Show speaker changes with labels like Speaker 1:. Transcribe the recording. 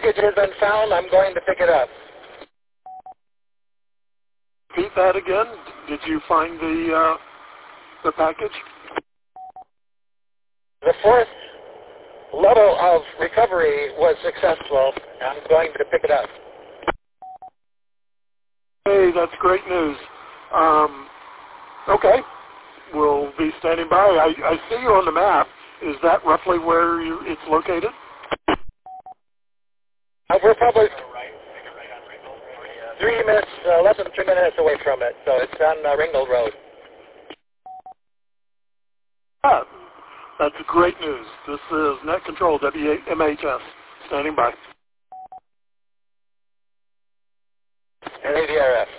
Speaker 1: package has been found. I'm going to pick it up.
Speaker 2: Repeat that again. Did you find the package?
Speaker 1: The fourth level of recovery was successful. I'm going to pick it up.
Speaker 2: Hey, that's great news. Okay, we'll be standing by. I see you on the map. Is that roughly where it's located?
Speaker 1: We're probably 3 minutes, less than 3 minutes away from it, so it's on Ringgold Road.
Speaker 2: That's great news. This is Net Control, WMHS, standing by.
Speaker 1: And ADRF.